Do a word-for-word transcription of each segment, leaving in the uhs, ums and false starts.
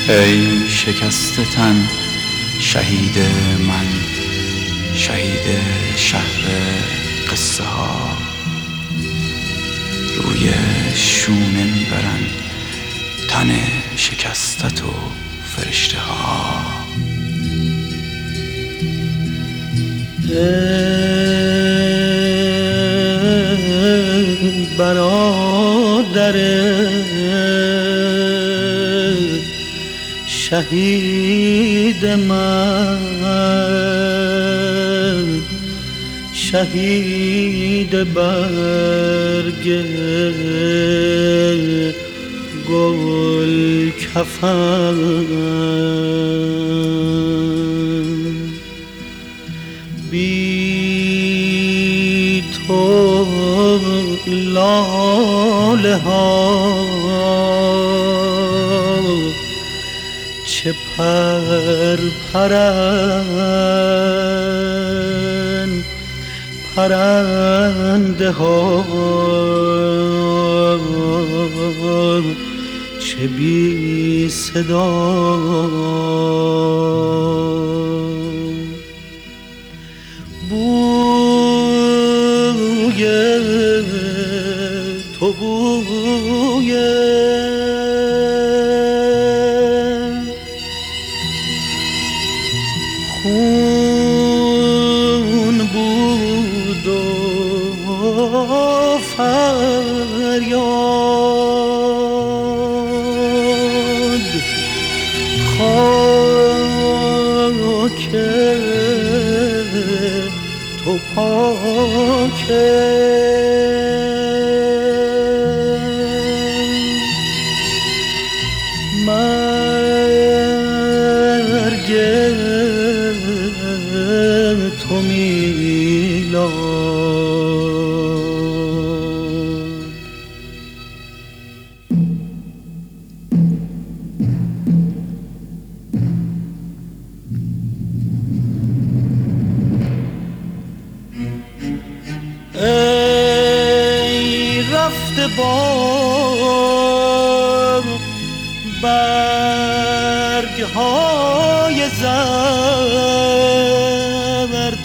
ای شکسته تن شهید من، شهید شهر قصه ها. روی شونه میبرن تن شکستت و فرشته ها. ای برادر شهید من، شهید برگ گل کفن، بی تو لاله ها چه پر پرن پرنده ها، چه بی صدا. بوی تو بوی خون بود و فریاد، خاک تو پاکه مرگ تو میلاد. ای رفته بار برگ های زرد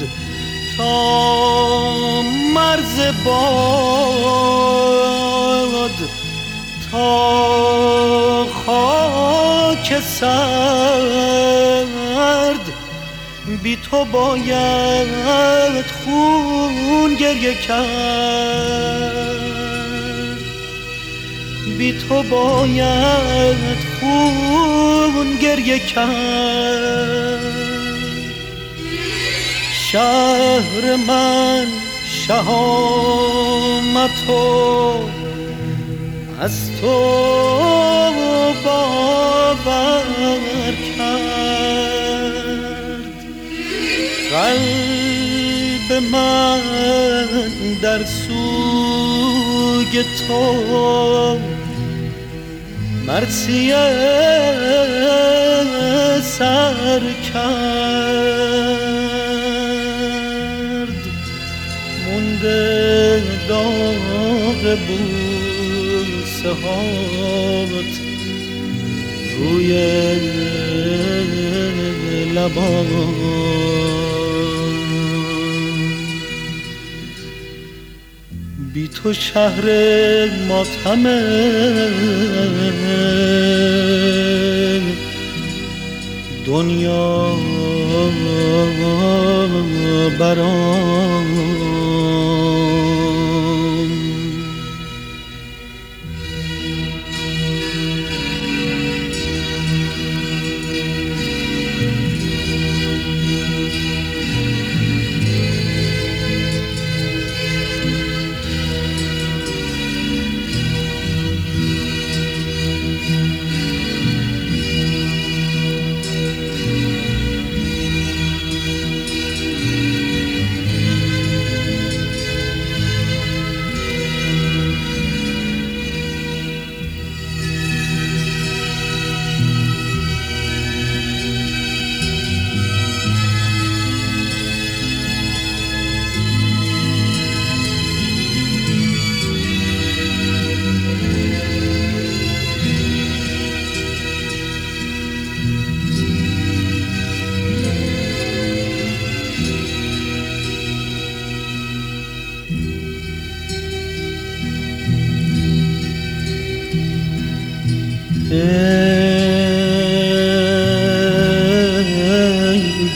تا مرز باد، تا خاک سرد. بی تو باید خون گریه کرد، بی تو باید خون گریه کرد. شهر من شهامت و از تو باور کرد. قلب من در سوی تو مرثیه سر کرد. مونده داغ بوسه هات روی لبان. بی تو شهر ماتمه دنیا برام.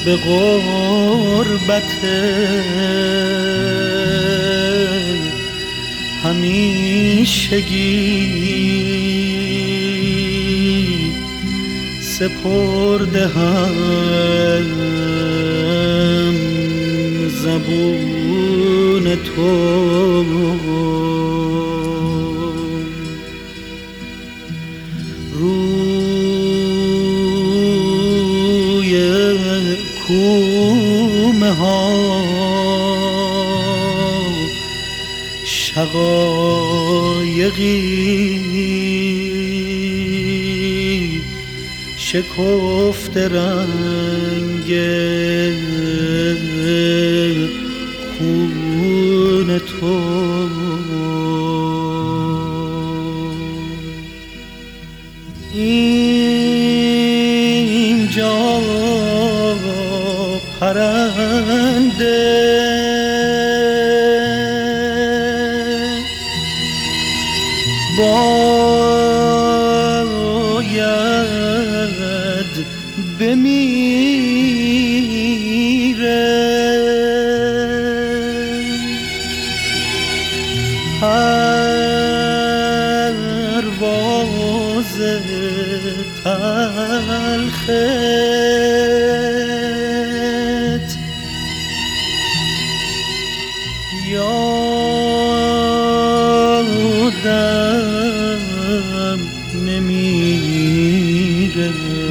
به غربت همیشگی سپرده هم زبون تو. روی کومه ها شقایقی شکفته رنگ خون تو. اینجا پرنده باید بمیره، پرواز تلخت یادم نمیره.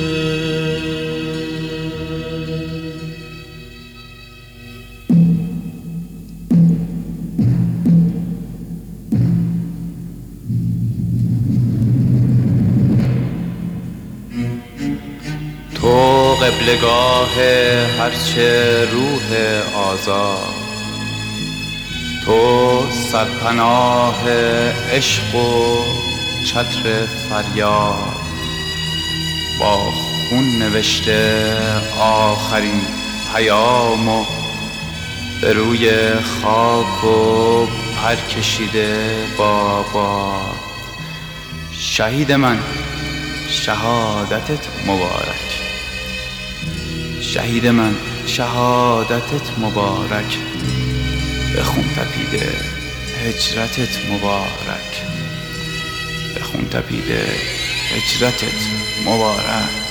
تو قبلگاه هرچه روح آزاد، تو سرپناه عشق و چتر فریاد، با خون نوشته آخرین پیام و به روی خاک و پر کشیده با باد. شهید من شهادتت مبارک، شهید من شهادتت مبارک، به خون تپیده هجرتت مبارک، به خون تپیده هجرتت مبارک.